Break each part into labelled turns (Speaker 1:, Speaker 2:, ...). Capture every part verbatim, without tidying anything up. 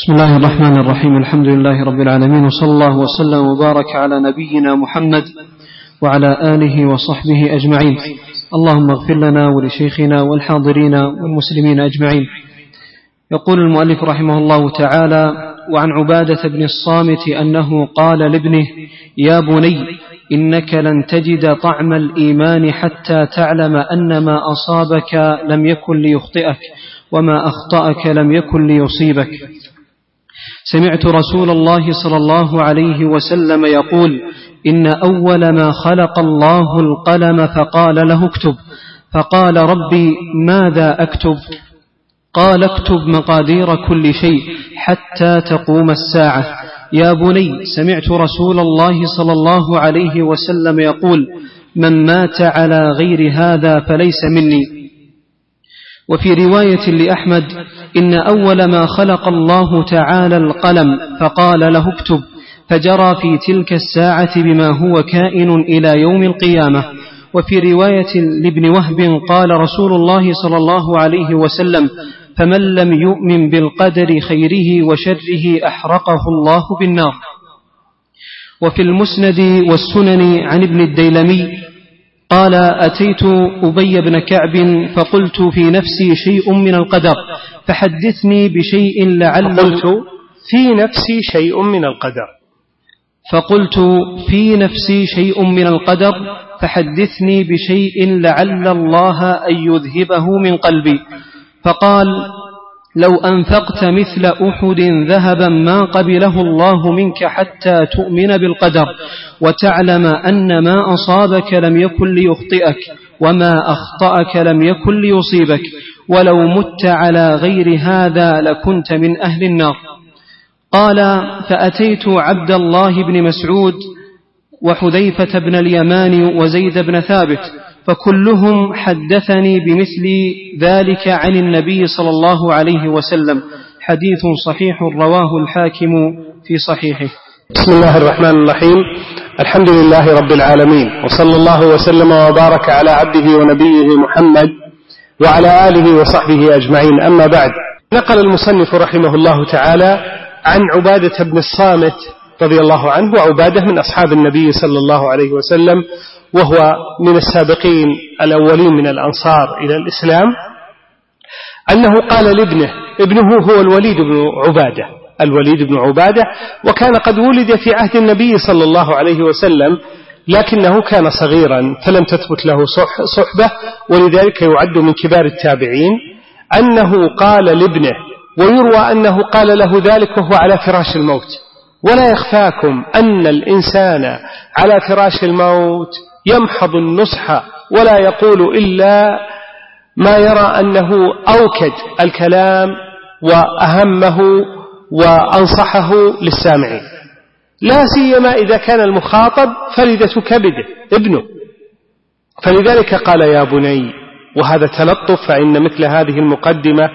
Speaker 1: بسم الله الرحمن الرحيم. الحمد لله رب العالمين، وصلى الله وسلم وبارك على نبينا محمد وعلى آله وصحبه أجمعين. اللهم اغفر لنا ولشيخنا والحاضرين والمسلمين أجمعين. يقول المؤلف رحمه الله تعالى: وعن عبادة بن الصامت أنه قال لابنه: يا بني إنك لن تجد طعم الإيمان حتى تعلم أن ما أصابك لم يكن ليخطئك وما أخطأك لم يكن ليصيبك. سمعت رسول الله صلى الله عليه وسلم يقول: إن أول ما خلق الله القلم فقال له اكتب، فقال: ربي ماذا أكتب؟ قال: اكتب مقادير كل شيء حتى تقوم الساعة. يا بني سمعت رسول الله صلى الله عليه وسلم يقول: من مات على غير هذا فليس مني. وفي رواية لأحمد: إن أول ما خلق الله تعالى القلم فقال له اكتب، فجرى في تلك الساعة بما هو كائن إلى يوم القيامة. وفي رواية لابن وهب قال رسول الله صلى الله عليه وسلم: فمن لم يؤمن بالقدر خيره وشره أحرقه الله بالنار. وفي المسند والسنن عن ابن الديلمي قال: أتيت أبي بن كعب فقلت في نفسي شيء من القدر فحدثني بشيء لعل
Speaker 2: قلت في نفسي شيء من القدر
Speaker 1: فقلت في نفسي شيء من القدر فحدثني بشيء لعل الله أن يذهبه من قلبي. فقال: لو أنفقت مثل أحد ذهبا ما قبله الله منك حتى تؤمن بالقدر وتعلم أن ما أصابك لم يكن ليخطئك وما أخطأك لم يكن ليصيبك، ولو مت على غير هذا لكنت من أهل النار. قال: فأتيت عبد الله بن مسعود وحذيفة بن اليمان وزيد بن ثابت فكلهم حدثني بمثل ذلك عن النبي صلى الله عليه وسلم. حديث صحيح رواه الحاكم في صحيحه.
Speaker 2: بسم الله الرحمن الرحيم. الحمد لله رب العالمين، وصلى الله وسلم وبارك على عبده ونبيه محمد وعلى آله وصحبه أجمعين. أما بعد، نقل المصنف رحمه الله تعالى عن عبادة بن الصامت رضي الله عنه، وعبادة من أصحاب النبي صلى الله عليه وسلم، وهو من السابقين الأولين من الأنصار إلى الإسلام، أنه قال لابنه، ابنه هو الوليد بن عبادة الوليد بن عبادة وكان قد ولد في عهد النبي صلى الله عليه وسلم، لكنه كان صغيرا فلم تثبت له صحبة، ولذلك يعد من كبار التابعين، أنه قال لابنه، ويروى أنه قال له ذلك وهو على فراش الموت. ولا يخفاكم أن الإنسان على فراش الموت يمحض النصح ولا يقول إلا ما يرى أنه أوكد الكلام وأهمه وأنصحه للسامعين، لا سيما إذا كان المخاطب فلذة كبده ابنه. فلذلك قال: يا بني، وهذا تلطف، فإن مثل هذه المقدمة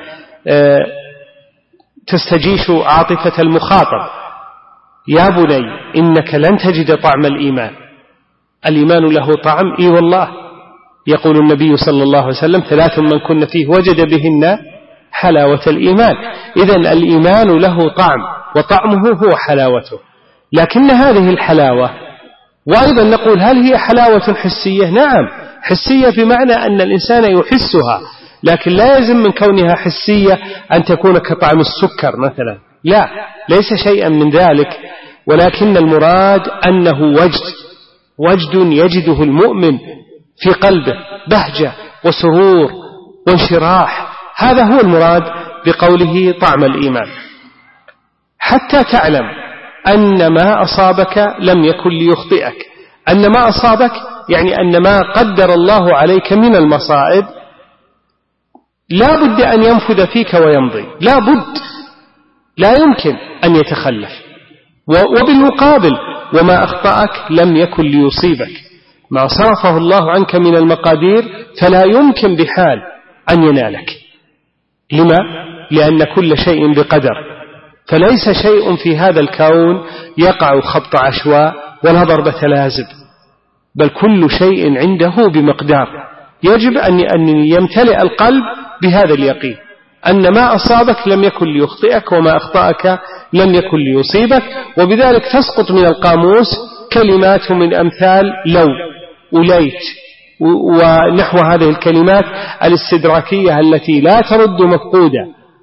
Speaker 2: تستجيش عاطفة المخاطب. يا بني إنك لن تجد طعم الإيمان. الإيمان له طعم، إي والله. يقول النبي صلى الله عليه وسلم: ثلاث من كن فيه وجد بهن حلاوة الإيمان. إذن الإيمان له طعم، وطعمه هو حلاوته. لكن هذه الحلاوة، وأيضا نقول هل هي حلاوة حسية؟ نعم، حسية بمعنى أن الإنسان يحسها، لكن لا يلزم من كونها حسية أن تكون كطعم السكر مثلا، لا، ليس شيئا من ذلك، ولكن المراد أنه وجد وجد يجده المؤمن في قلبه، بهجة وسرور وانشراح. هذا هو المراد بقوله طعم الإيمان. حتى تعلم أن ما أصابك لم يكن ليخطئك. أن ما أصابك يعني أن ما قدر الله عليك من المصائب لا بد أن ينفذ فيك ويمضي، لا بد، لا يمكن أن يتخلف. وبالمقابل وما أخطأك لم يكن ليصيبك. ما صرفه الله عنك من المقادير فلا يمكن بحال أن ينالك. لما؟ لأن كل شيء بقدر، فليس شيء في هذا الكون يقع خبط عشواء ولا ضربة لازم، بل كل شيء عنده بمقدار. يجب أن يمتلئ القلب بهذا اليقين. أن ما أصابك لم يكن ليخطئك وما أخطأك لم يكن ليصيبك، وبذلك تسقط من القاموس كلمات من أمثال لو وليت ونحو هذه الكلمات الاستدراكية التي لا ترد مفقودة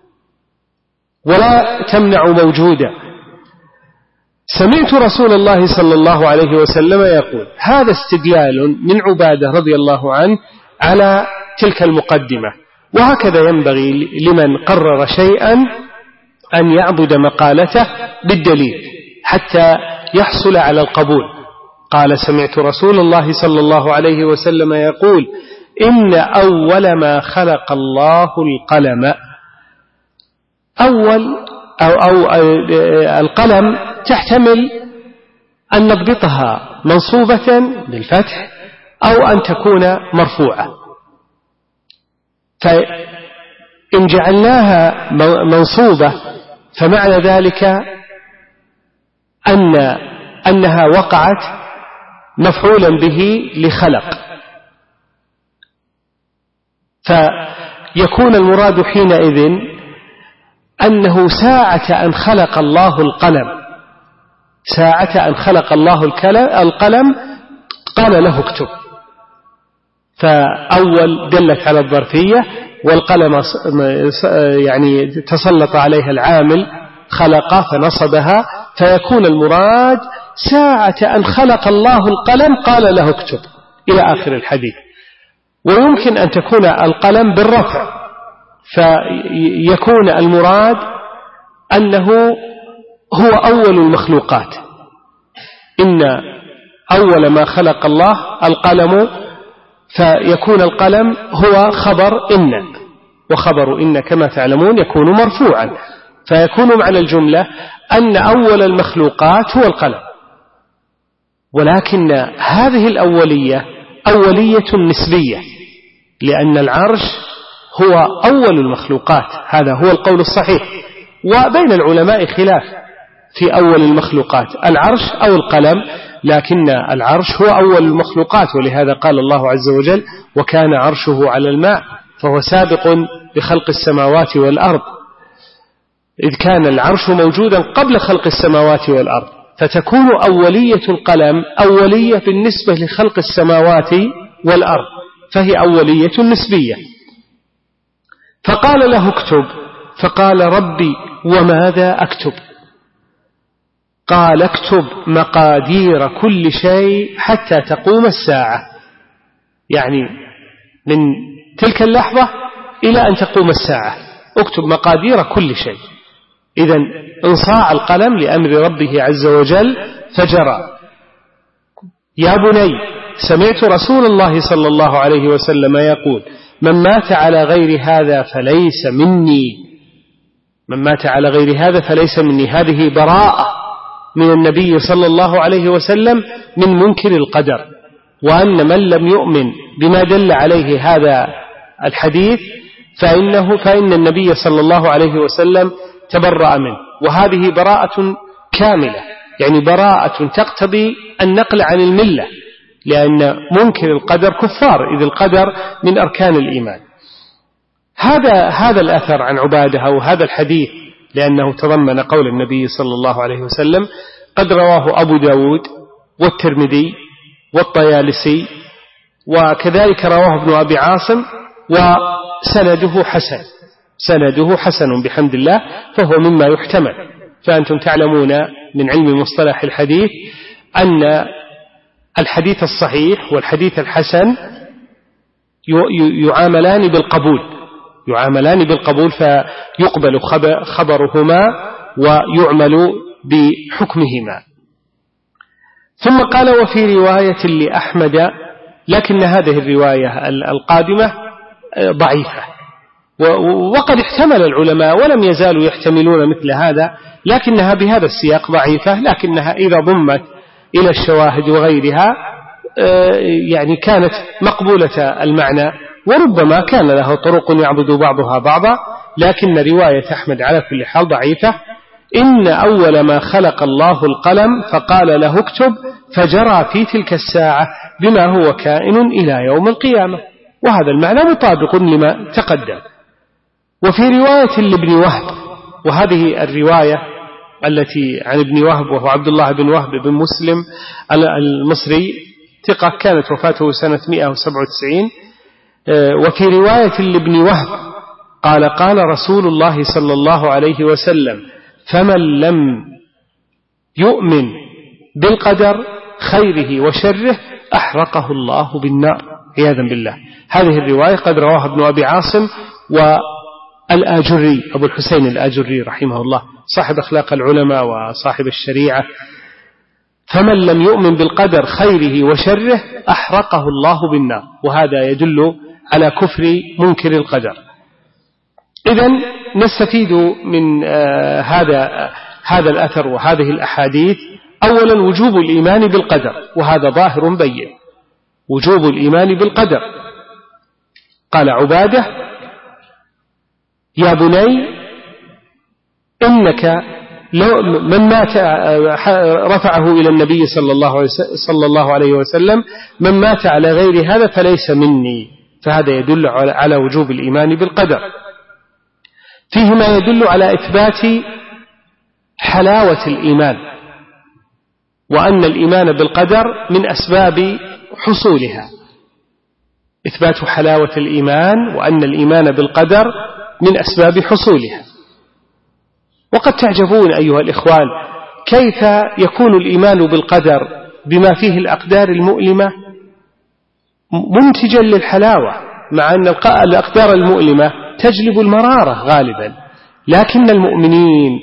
Speaker 2: ولا تمنع موجودة. سمعت رسول الله صلى الله عليه وسلم يقول. هذا استدلال من عبادة رضي الله عنه على تلك المقدمة. وهكذا ينبغي لمن قرر شيئا أن يعبد مقالته بالدليل حتى يحصل على القبول. قال سمعت رسول الله صلى الله عليه وسلم يقول إن أول ما خلق الله القلم. أول أو, أو القلم تحتمل أن نضبطها منصوبة بالفتح أو أن تكون مرفوعة، فإن جعلناها منصوبة فمعنى ذلك أن أنها وقعت مفعولا به لخلق، فيكون المراد حينئذ أنه ساعة أن خلق الله القلم ساعة أن خلق الله القلم قال له اكتب. فأول دلت على الظرفية، والقلم يعني تسلط عليها العامل خلق فنصبها، فيكون المراد ساعة أن خلق الله القلم قال له اكتب إلى آخر الحديث. ويمكن أن تكون القلم بالرفع، فيكون المراد أنه هو أول المخلوقات. إن أول ما خلق الله القلم، فيكون القلم هو خبر إن، وخبر إن كما تعلمون يكون مرفوعا، فيكون معنى الجملة أن أول المخلوقات هو القلم. ولكن هذه الأولية أولية نسبية، لأن العرش هو أول المخلوقات، هذا هو القول الصحيح. وبين العلماء خلاف في أول المخلوقات العرش أو القلم، لكن العرش هو أول المخلوقات، ولهذا قال الله عز وجل وكان عرشه على الماء، فهو سابق بخلق السماوات والأرض، إذ كان العرش موجودا قبل خلق السماوات والأرض، فتكون أولية القلم أولية بالنسبة لخلق السماوات والأرض، فهي أولية نسبية. فقال له اكتب، فقال ربي وماذا أكتب؟ قال اكتب مقادير كل شيء حتى تقوم الساعة، يعني من تلك اللحظة إلى أن تقوم الساعة اكتب مقادير كل شيء. إذن انصاع القلم لأمر ربه عز وجل فجرى. يا بني سمعت رسول الله صلى الله عليه وسلم يقول من مات على غير هذا فليس مني، من مات على غير هذا فليس مني. هذه براءة من النبي صلى الله عليه وسلم من منكر القدر، وأن من لم يؤمن بما دل عليه هذا الحديث فإنه فإن النبي صلى الله عليه وسلم تبرأ منه. وهذه براءة كاملة، يعني براءة تقتضي النقل عن الملة، لأن منكر القدر كفار، إذ القدر من أركان الإيمان. هذا هذا الأثر عن عبادة أو هذا الحديث لأنه تضمن قول النبي صلى الله عليه وسلم قد رواه أبو داود والترمذي والطيالسي، وكذلك رواه ابن أبي عاصم، وسنده حسن، سنده حسن بحمد الله، فهو مما يحتمل. فأنتم تعلمون من علم مصطلح الحديث أن الحديث الصحيح والحديث الحسن يعاملان بالقبول، يعاملان بالقبول فيقبل خبرهما ويعمل بحكمهما. ثم قال وفي رواية لأحمد، لكن هذه الرواية القادمة ضعيفة، وقد احتمل العلماء ولم يزالوا يحتملون مثل هذا، لكنها بهذا السياق ضعيفة، لكنها إذا ضمت إلى الشواهد وغيرها يعني كانت مقبولة المعنى، وربما كان له طرق يعبد بعضها بعضا، لكن رواية أحمد على كل حال ضعيفة. إن أول ما خلق الله القلم فقال له اكتب، فجرى في تلك الساعة بما هو كائن إلى يوم القيامة. وهذا المعنى مطابق لما تقدم. وفي رواية لابن وهب، وهذه الرواية التي عن ابن وهب وهو عبد الله بن وهب بن مسلم المصري ثقة، كانت وفاته سنة مئة وسبعة وتسعين. وفي رواية لابن وهب قال قال رسول الله صلى الله عليه وسلم: فمن لم يؤمن بالقدر خيره وشره أحرقه الله بالنار عياذا بالله. هذه الرواية قد رواها ابن أبي عاصم والآجري أبو الحسين الآجري رحمه الله، صاحب أخلاق العلماء وصاحب الشريعة. فمن لم يؤمن بالقدر خيره وشره أحرقه الله بالنار، وهذا يدل على كفر منكر القدر. إذن نستفيد من آه هذا هذا الأثر وهذه الأحاديث أولا وجوب الإيمان بالقدر، وهذا ظاهر بين، وجوب الإيمان بالقدر. قال عبادة: يا بني إنك لو من مات، رفعه إلى النبي صلى الله عليه وسلم: من مات على غير هذا فليس مني. فهذا يدل على وجوب الإيمان بالقدر. فيه ما يدل على إثبات حلاوة الإيمان، وأن الإيمان بالقدر من أسباب حصولها. إثبات حلاوة الإيمان وأن الإيمان بالقدر من أسباب حصولها. وقد تعجبون أيها الإخوان كيف يكون الإيمان بالقدر بما فيه الأقدار المؤلمة منتجا للحلاوة، مع أن الأقدار المؤلمة تجلب المرارة غالبا، لكن المؤمنين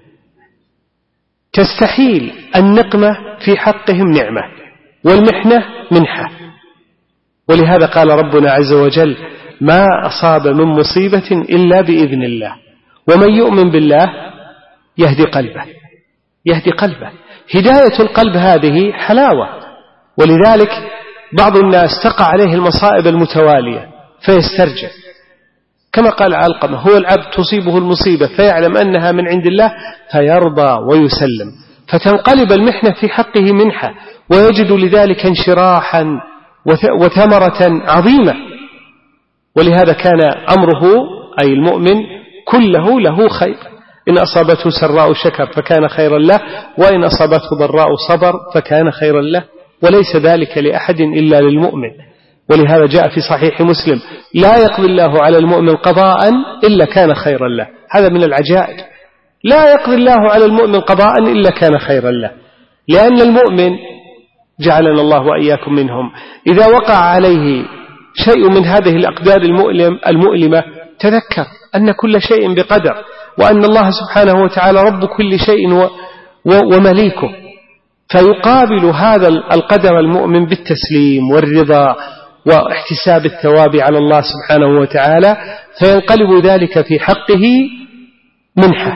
Speaker 2: تستحيل النقمة في حقهم نعمة والمحنة منحة. ولهذا قال ربنا عز وجل: ما أصاب من مصيبة إلا بإذن الله، ومن يؤمن بالله يهدي قلبه. يهدي قلبه هداية القلب هذه حلاوة. ولذلك بعض الناس تقع عليه المصائب المتوالية فيسترجع، كما قال علقمة: هو العبد تصيبه المصيبة فيعلم أنها من عند الله فيرضى ويسلم، فتنقلب المحنة في حقه منحة، ويجد لذلك انشراحا وثمرة عظيمة. ولهذا كان أمره أي المؤمن كله له خير، إن أصابته سراء شكر فكان خيرا له، وإن أصابته ضراء صبر فكان خيرا له، وليس ذلك لأحد إلا للمؤمن. ولهذا جاء في صحيح مسلم: لا يقضي الله على المؤمن قضاء إلا كان خيرا له. هذا من العجائب، لا يقضي الله على المؤمن قضاء إلا كان خيرا له، لأن المؤمن جعلنا الله وإياكم منهم إذا وقع عليه شيء من هذه الأقدار المؤلم المؤلمة تذكر أن كل شيء بقدر، وأن الله سبحانه وتعالى رب كل شيء ومليكه، فيقابل هذا القدر المؤمن بالتسليم والرضا واحتساب الثواب على الله سبحانه وتعالى، فينقلب ذلك في حقه منحة.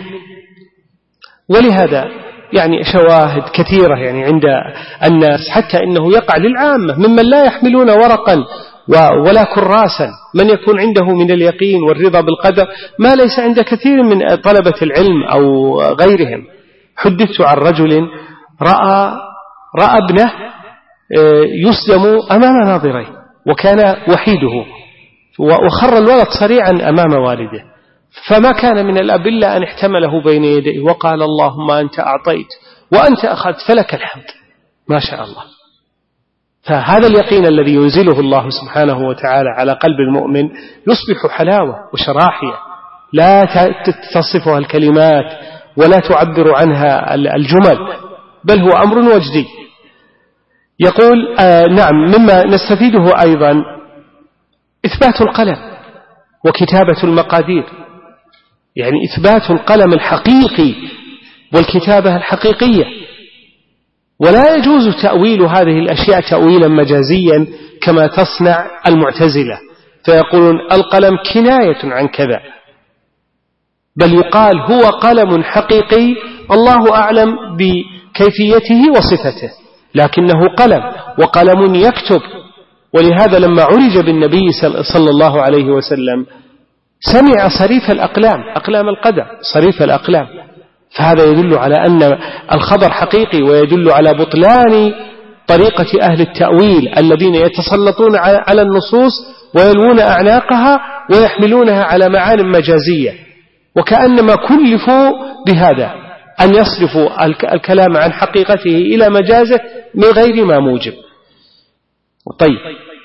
Speaker 2: ولهذا يعني شواهد كثيرة يعني عند الناس، حتى إنه يقع للعامة ممن لا يحملون ورقا ولا كراسا، من يكون عنده من اليقين والرضا بالقدر ما ليس عند كثير من طلبة العلم أو غيرهم. حدثت عن رجل رأى, رأى ابنه يسلم أمام ناظريه، وكان وحيده، وخر الولد صريعا أمام والده، فما كان من الأب إلا أن احتمله بين يديه وقال: اللهم أنت أعطيت وأنت أخذت فلك الحمد، ما شاء الله. فهذا اليقين الذي ينزله الله سبحانه وتعالى على قلب المؤمن يصبح حلاوة وشراحية لا تصفها الكلمات ولا تعبر عنها الجمل، بل هو أمر وجدي. يقول آه نعم مما نستفيده أيضا إثبات القلم وكتابة المقادير، يعني إثبات القلم الحقيقي والكتابة الحقيقية. ولا يجوز تأويل هذه الأشياء تأويلا مجازيا كما تصنع المعتزلة، فيقولون القلم كناية عن كذا، بل يقال هو قلم حقيقي الله أعلم بكيفيته وصفته، لكنه قلم وقلم يكتب. ولهذا لما عرج بالنبي صلى الله عليه وسلم سمع صريف الأقلام، أقلام القدر، صريف الأقلام، فهذا يدل على أن الخبر حقيقي، ويدل على بطلان طريقة أهل التأويل الذين يتسلطون على النصوص ويلوون أعناقها ويحملونها على معان مجازية، وكأنما كلفوا بهذا أن يصرفوا الكلام عن حقيقته إلى مجازه من غير ما موجب. طيب،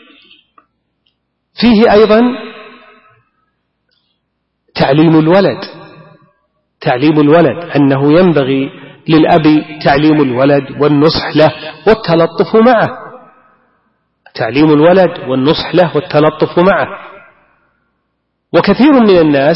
Speaker 2: فيه أيضا تعليم الولد، تعليم الولد أنه ينبغي للأب تعليم الولد والنصح له والتلطف معه، تعليم الولد والنصح له والتلطف معه. وكثير من الناس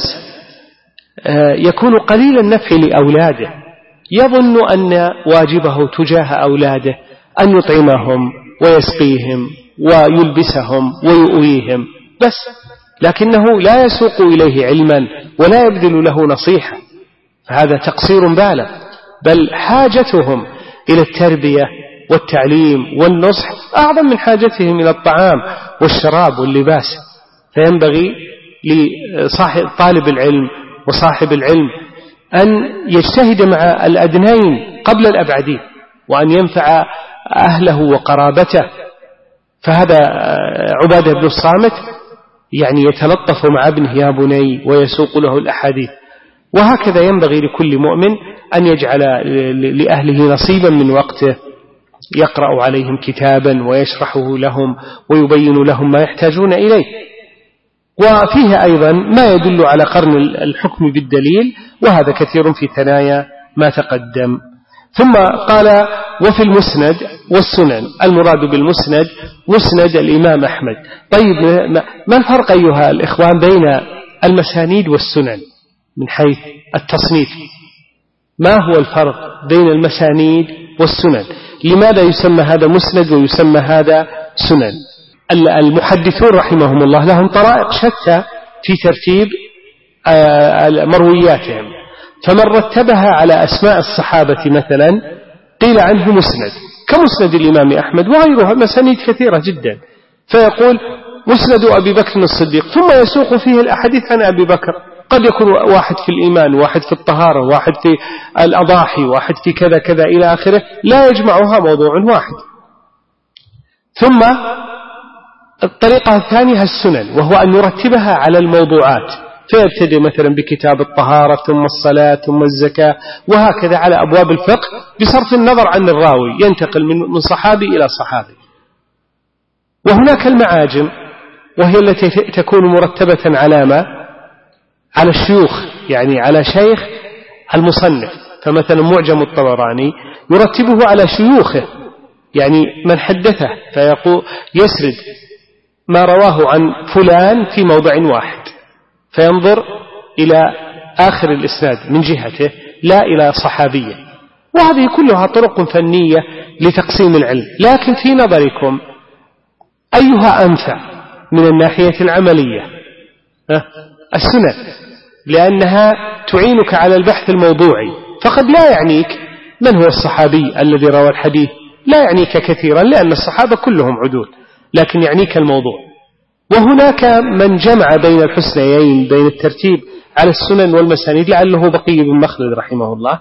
Speaker 2: يكون قليل النفع لأولاده، يظن أن واجبه تجاه أولاده أن يطعمهم ويسقيهم ويلبسهم ويؤويهم بس، لكنه لا يسوق إليه علما ولا يبذل له نصيحة، فهذا تقصير بالغ. بل حاجتهم إلى التربية والتعليم والنصح أعظم من حاجتهم إلى الطعام والشراب واللباس. فينبغي لصاحب طالب العلم وصاحب العلم أن يجتهد مع الأدنين قبل الأبعدين، وأن ينفع أهله وقرابته. فهذا عبادة بن الصامت يعني يتلطف مع ابنه يا بني ويسوق له الأحاديث. وهكذا ينبغي لكل مؤمن أن يجعل لأهله نصيبا من وقته، يقرأ عليهم كتابا ويشرحه لهم ويبين لهم ما يحتاجون إليه. وفيه أيضا ما يدل على قرن الحكم بالدليل، وهذا كثير في ثنايا ما تقدم. ثم قال وفي المسند والسنن، المراد بالمسند مسند الإمام أحمد. طيب، ما الفرق أيها الإخوان بين المسانيد والسنن من حيث التصنيف؟ ما هو الفرق بين المسانيد والسنن؟ لماذا يسمى هذا مسند ويسمى هذا سنن؟ المحدثون رحمهم الله لهم طرائق شتى في ترتيب مروياتهم، فمن رتبها على أسماء الصحابة مثلا قيل عنه مسند، كمسند الإمام أحمد وغيرها مسانيد كثيرة جدا، فيقول مسند أبي بكر الصديق، ثم يسوق فيه الأحاديث عن أبي بكر، قد يكون واحد في الإيمان، واحد في الطهارة، واحد في الأضاحي، واحد في كذا كذا إلى آخره، لا يجمعها موضوع واحد. ثم الطريقة الثانية السنن، وهو أن يرتبها على الموضوعات، فيبتدئ مثلا بكتاب الطهارة ثم الصلاة ثم الزكاة، وهكذا على أبواب الفقه بصرف النظر عن الراوي، ينتقل من صحابي إلى صحابي. وهناك المعاجم، وهي التي تكون مرتبة على ما على الشيوخ، يعني على شيخ المصنف. فمثلا معجم الطبراني يرتبه على شيوخه، يعني من حدثه، فيقول يسرد ما رواه عن فلان في موضع واحد، فينظر إلى آخر الإسناد من جهته لا إلى صحابية. وهذه كلها طرق فنية لتقسيم العلم. لكن في نظركم أيها أنفع من الناحية العملية؟ السنن، لأنها تعينك على البحث الموضوعي، فقد لا يعنيك من هو الصحابي الذي روى الحديث، لا يعنيك كثيرا لأن الصحابة كلهم عدول، لكن يعنيك الموضوع. وهناك من جمع بين الحسنيين، بين الترتيب على السنن والمسانيد، لعله بقي بن مخلد رحمه الله،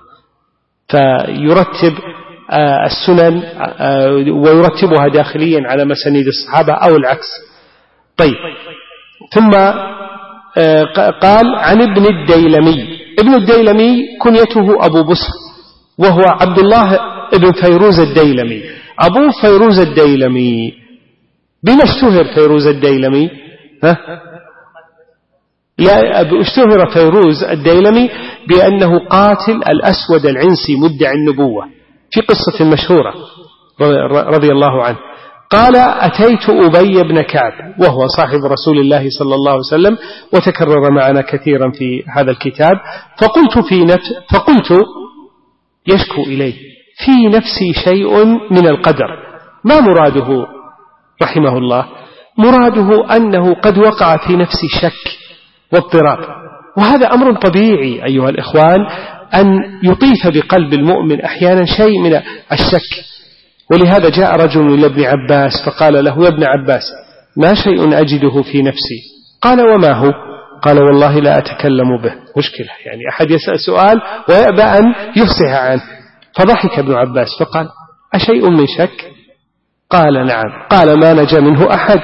Speaker 2: فيرتب السنن ويرتبها داخليا على مسانيد الصحابة أو العكس. طيب، ثم قال عن ابن الديلمي. ابن الديلمي كنيته أبو بصر، وهو عبد الله ابن فيروز الديلمي. أبو فيروز الديلمي بما اشتهر فيروز الديلمي؟ ها؟ لا، اشتهر فيروز الديلمي بأنه قاتل الأسود العنسي مدعي النبوة في قصة مشهورة رضي الله عنه. قال أتيت أبي بن كعب، وهو صاحب رسول الله صلى الله عليه وسلم، وتكرر معنا كثيرا في هذا الكتاب. فقلت في نفس فقلت يشكو إليه في نفسي شيء من القدر. ما مراده رحمه الله؟ مراده أنه قد وقع في نفسي شك واضطراب، وهذا أمر طبيعي أيها الإخوان، أن يطيف بقلب المؤمن أحيانا شيء من الشك. ولهذا جاء رجل إلى ابن عباس فقال له يا ابن عباس ما شيء أجده في نفسي؟ قال وما هو؟ قال والله لا أتكلم به. مشكلة، يعني أحد يسأل سؤال ويأبى أن يفصح عنه. فضحك ابن عباس فقال أشيء من شك؟ قال نعم. قال ما نجا منه أحد،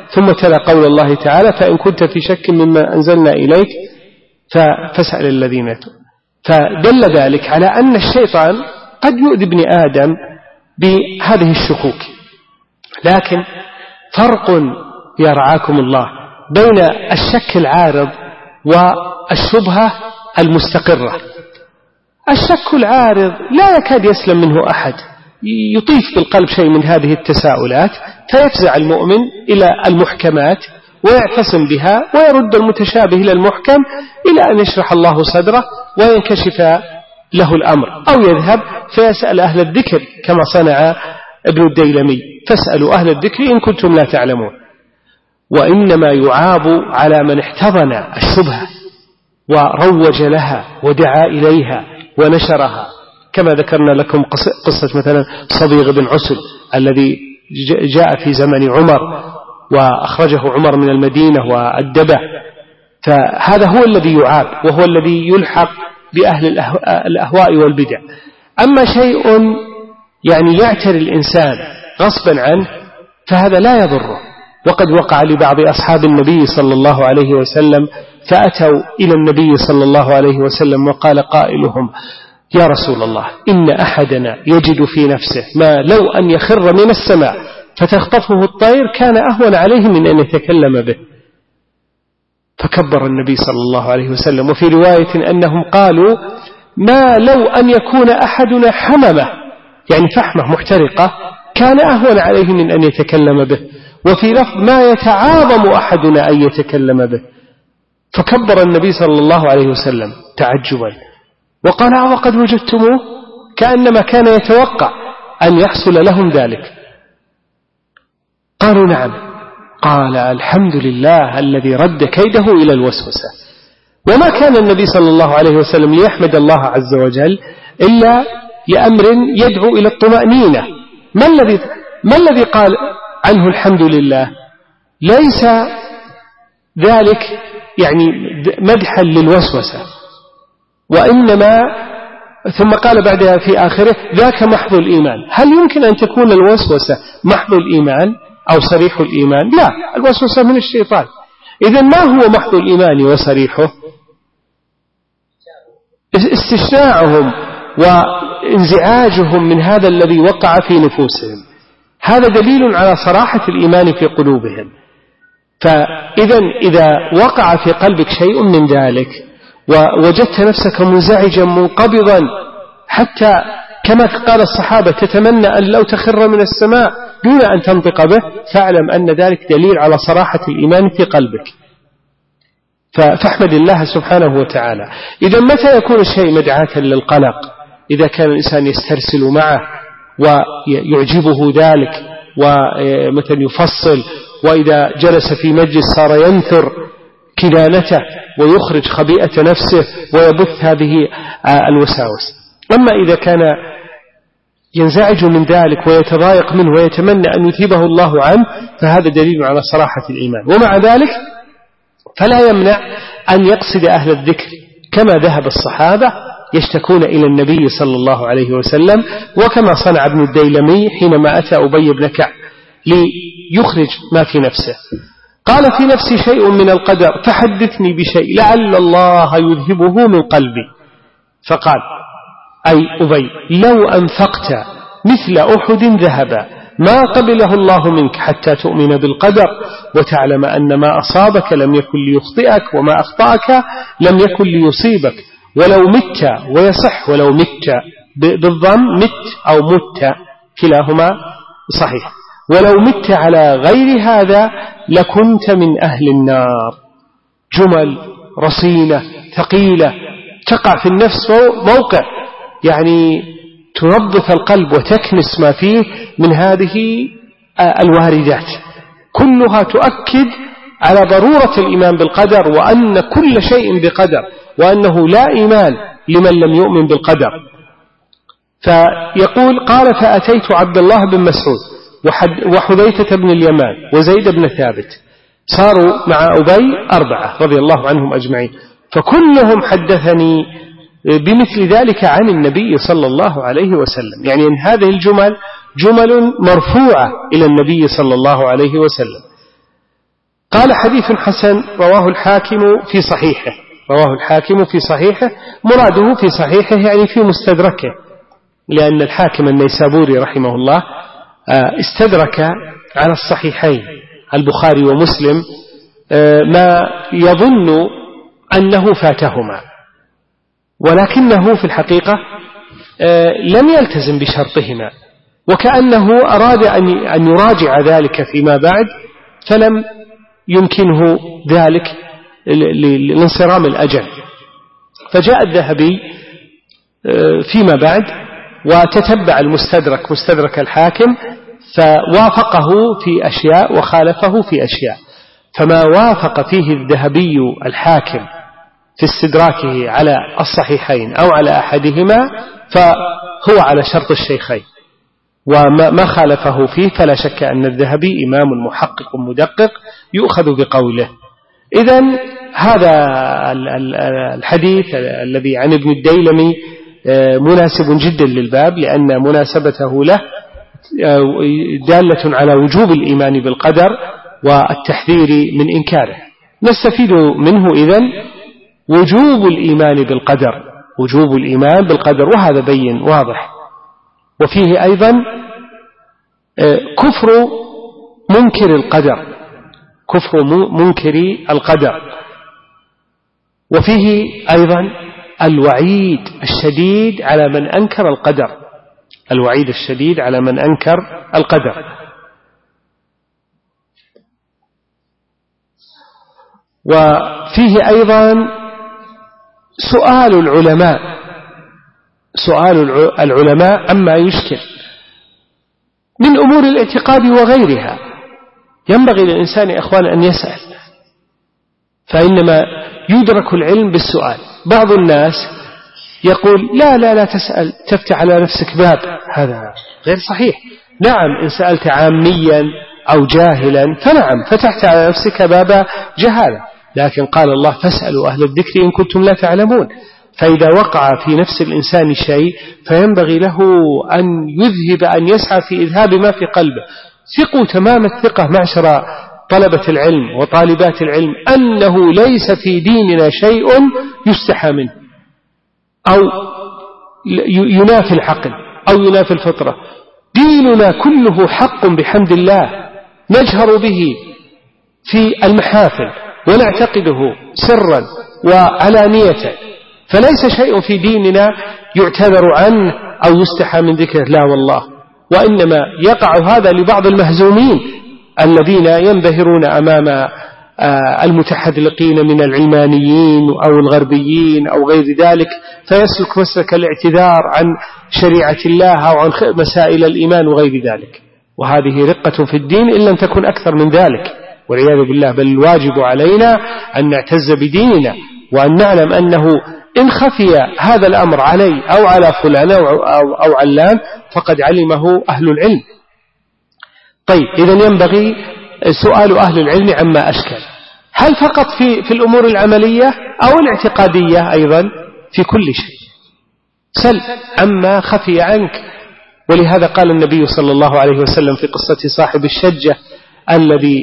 Speaker 2: ثم تلا قول الله تعالى فإن كنت في شك مما أنزلنا إليك فاسأل الذين يتقون. فدل ذلك على أن الشيطان قد يؤذي ابن آدم بهذه الشكوك، لكن فرق يرعاكم الله بين الشك العارض والشبهة المستقرة. الشك العارض لا يكاد يسلم منه أحد، يطيف بالقلب شيء من هذه التساؤلات فيفزع المؤمن إلى المحكمات ويعتصم بها ويرد المتشابه إلى المحكم إلى أن يشرح الله صدره وينكشف له الأمر، أو يذهب فيسأل أهل الذكر كما صنع ابن الديلمي، فاسألوا أهل الذكر إن كنتم لا تعلمون. وإنما يعاب على من احتضن الشبهة وروج لها ودعا إليها ونشرها، كما ذكرنا لكم قصة مثلا صبيغ بن عسل الذي جاء في زمن عمر وأخرجه عمر من المدينة وأدبه، فهذا هو الذي يعاب وهو الذي يلحق بأهل الأهواء والبدع. أما شيء يعني يعتري الإنسان غصبا عنه فهذا لا يضره. وقد وقع لبعض أصحاب النبي صلى الله عليه وسلم فأتوا إلى النبي صلى الله عليه وسلم وقال قائلهم يا رسول الله إن أحدنا يجد في نفسه ما لو أن يخر من السماء فتخطفه الطير كان أهون عليه من أن يتكلم به. فكبر النبي صلى الله عليه وسلم. وفي رواية أنهم قالوا ما لو أن يكون أحدنا حممة يعني فحمة محترقة كان أهون عليه من أن يتكلم به. وفي لفظ ما يتعاظم أحدنا أن يتكلم به. فكبر النبي صلى الله عليه وسلم تعجبا وقال آه وقد وجدتموه، كأنما كان يتوقع أن يحصل لهم ذلك. قالوا نعم. قال الحمد لله الذي رد كيده إلى الوسوسة. وما كان النبي صلى الله عليه وسلم ليحمد الله عز وجل إلا لأمر يدعو إلى الطمأنينة. ما الذي ما الذي قال عنه الحمد لله؟ ليس ذلك يعني مدحا للوسوسة، وإنما ثم قال بعدها في آخره ذاك محض الإيمان. هل يمكن أن تكون الوسوسة محض الإيمان أو صريح الإيمان؟ لا، الوسوسة من الشيطان. إذن ما هو محض الإيمان وصريحه؟ استشناعهم وانزعاجهم من هذا الذي وقع في نفوسهم، هذا دليل على صراحة الإيمان في قلوبهم. فإذا إذا وقع في قلبك شيء من ذلك ووجدت نفسك منزعجا منقبضا حتى كما قال الصحابة تتمنى أن لو تخر من السماء دون أن تنطق به، فاعلم أن ذلك دليل على صراحة الإيمان في قلبك، فاحمد الله سبحانه وتعالى. إذا متى يكون الشيء مدعاة للقلق؟ إذا كان الإنسان يسترسل معه ويعجبه ذلك ومثلا يفصل، وإذا جلس في مجلس صار ينثر كنانته ويخرج خبيئة نفسه ويبث هذه الوساوس. أما إذا كان ينزعج من ذلك ويتضايق منه ويتمنى أن يثيبه الله عنه، فهذا دليل على صراحة الإيمان. ومع ذلك فلا يمنع أن يقصد أهل الذكر كما ذهب الصحابة يشتكون إلى النبي صلى الله عليه وسلم، وكما صنع ابن الديلمي حينما أتى أبي بن كعب ليخرج ما في نفسه. قال في نفسي شيء من القدر فحدثني بشيء لعل الله يذهبه من قلبي. فقال أي أبي لو أنفقت مثل أحد ذهبا ما قبله الله منك حتى تؤمن بالقدر وتعلم أن ما أصابك لم يكن ليخطئك وما أخطأك لم يكن ليصيبك ولو مت، ويصح ولو مت بالضم مت أو مت كلاهما صحيح، ولو مت على غير هذا لكنت من أهل النار. جمل رصينة ثقيلة تقع في النفس موقع يعني تنظف القلب وتكنس ما فيه من هذه الواردات، كلها تؤكد على ضرورة الإيمان بالقدر وأن كل شيء بقدر، وأنه لا إيمان لمن لم يؤمن بالقدر. فيقول قال فأتيت عبد الله بن مسعود وحذيفة بن اليمان وزيد بن ثابت، صاروا مع أبي أربعة رضي الله عنهم أجمعين، فكلهم حدثني بمثل ذلك عن النبي صلى الله عليه وسلم. يعني أن هذه الجمل جمل مرفوعة إلى النبي صلى الله عليه وسلم. قال حديث حسن رواه الحاكم في صحيحه، رواه الحاكم في صحيحه، مراده في صحيحه يعني في مستدركه، لأن الحاكم النيسابوري رحمه الله استدرك على الصحيحين البخاري ومسلم ما يظن أنه فاتهما، ولكنه في الحقيقة لم يلتزم بشرطهما، وكأنه أراد أن يراجع ذلك فيما بعد فلم يمكنه ذلك لانصرام الأجل، فجاء الذهبي فيما بعد وتتبع المستدرك مستدرك الحاكم فوافقه في أشياء وخالفه في أشياء، فما وافق فيه الذهبي الحاكم في استدراكه على الصحيحين أو على أحدهما فهو على شرط الشيخين، وما خالفه فيه فلا شك أن الذهبي إمام محقق مدقق يؤخذ بقوله. إذن هذا الحديث الذي عن ابن الديلمي مناسب جدا للباب، لأن مناسبته له دالة على وجوب الإيمان بالقدر والتحذير من إنكاره. نستفيد منه إذن وجوب الإيمان بالقدر، وجوب الإيمان بالقدر، وهذا بين واضح. وفيه أيضا كفر منكر القدر، كفر منكر القدر، وفيه أيضا الوعيد الشديد على من أنكر القدر، الوعيد الشديد على من أنكر القدر. وفيه أيضا سؤال العلماء، سؤال العلماء عما يشكل من أمور الاعتقاد وغيرها. ينبغي للإنسان إخوان أن يسأل، فإنما يدرك العلم بالسؤال. بعض الناس يقول لا لا لا تسأل تفتح على نفسك باب، هذا غير صحيح. نعم إن سألت عاميا أو جاهلا فنعم فتحت على نفسك باب جهالة، لكن قال الله فاسألوا أهل الذكر إن كنتم لا تعلمون. فإذا وقع في نفس الإنسان شيء فينبغي له أن يذهب أن يسعى في إذهاب ما في قلبه. ثقوا تمام الثقة معشر طلبة العلم وطالبات العلم أنه ليس في ديننا شيء يستحى منه أو ينافي العقل أو ينافي الفطرة. ديننا كله حق بحمد الله، نجهر به في المحافل ونعتقده سرا وعلانية، فليس شيء في ديننا يعتذر عنه أو يستحى من ذكره، لا والله. وإنما يقع هذا لبعض المهزومين الذين ينبهرون أمام المتحذلقين من العلمانيين أو الغربيين أو غير ذلك، فيسلك مسلك الاعتذار عن شريعة الله أو عن مسائل الإيمان وغير ذلك، وهذه رقة في الدين إن لم تكن أكثر من ذلك والعياذ بالله. بل الواجب علينا أن نعتز بديننا وأن نعلم أنه إن خفي هذا الأمر علي أو على فلان أو, أو, أو علان فقد علمه أهل العلم. طيب إذن ينبغي سؤال أهل العلم عما أشكل، هل فقط في, في الأمور العملية أو الاعتقادية أيضا؟ في كل شيء سل عما خفي عنك. ولهذا قال النبي صلى الله عليه وسلم في قصة صاحب الشجة الذي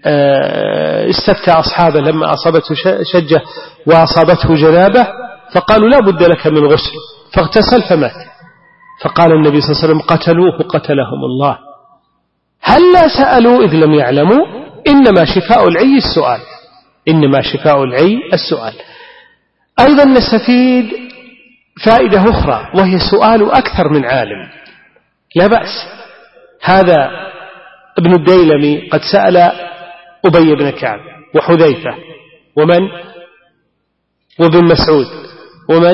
Speaker 2: استفتى أصحابه لما أصابته شجة وأصابته جنابة، فقالوا لا بد لك من غسل، فاغتسل فمات. فقال النبي صلى الله عليه وسلم قتلوه قتلهم الله. هل لا سألوا إذ لم يعلموا؟ إنما شفاء العي السؤال، إنما شفاء العي السؤال. أيضا نستفيد فائدة أخرى وهي سؤال أكثر من عالم، لا بأس. هذا ابن الديلمي قد سأل أبي بن كعب وحذيفة ومن وابن مسعود ومن